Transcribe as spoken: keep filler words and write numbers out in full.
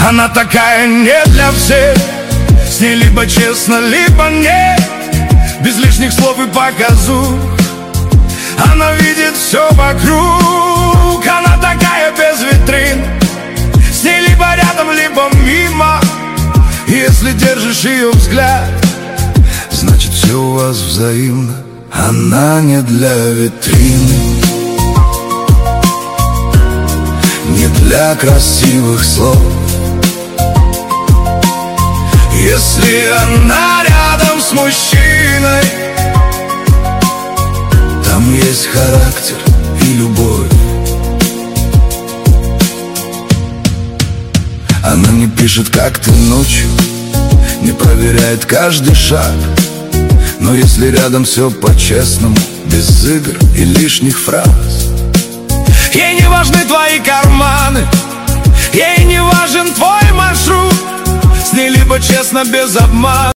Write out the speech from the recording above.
Она такая не для всех, с ней либо честно, либо нет, без лишних слов и показух. Она видит все вокруг. Она такая без витрин, с ней либо рядом, либо мимо. И если держишь ее взгляд, значит все у вас взаимно. Она не для витрины, не для красивых слов. Если она рядом с мужчиной, там есть характер и любовь. Она не пишет, как ты ночью, не проверяет каждый шаг. Но если рядом все по-честному, без игр и лишних фраз. Ей не важны твои карманы, ей не важен твой маршрут. С ней либо честно, без обмана.